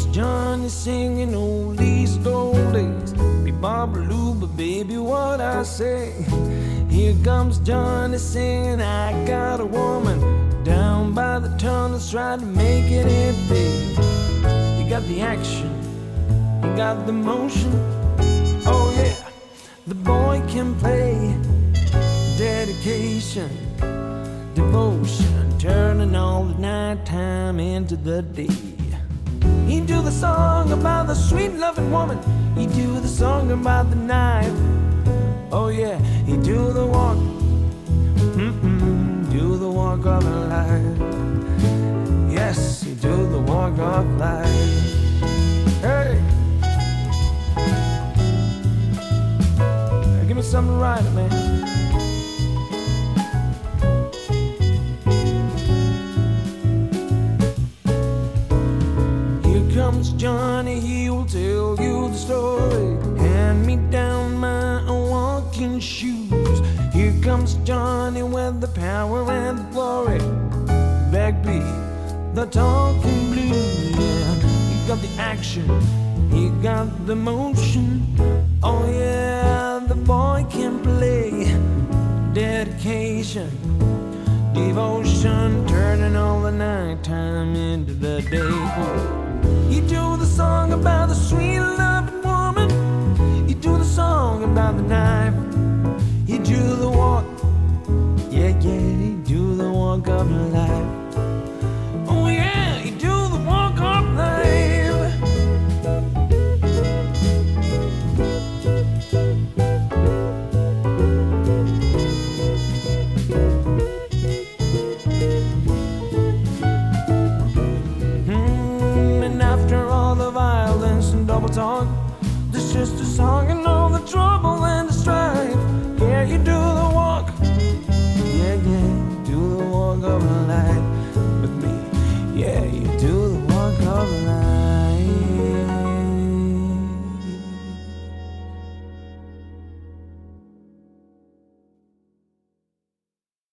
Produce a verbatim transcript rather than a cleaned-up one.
Johnny singing oldies, oldies. Be Baba but baby, what I say. Here comes Johnny singing, I got a woman down by the tunnels trying to make it in day. You got the action, you got the motion. Oh yeah, the boy can play. Dedication, devotion, turning all the nighttime into the day. He do the song about the sweet loving woman. He do the song about the knife. Oh yeah, he do the walk, mm-mm, do the walk of life. Yes, he do the walk of life. Hey, give me something to write, man. Comes Johnny, he will tell you the story. Hand me down my walking shoes. Here comes Johnny with the power and the glory. Backbeat, the talking blues. Yeah, he got the action, he got the motion. Oh yeah, the boy can play. Dedication, devotion, turning all the nighttime into the day.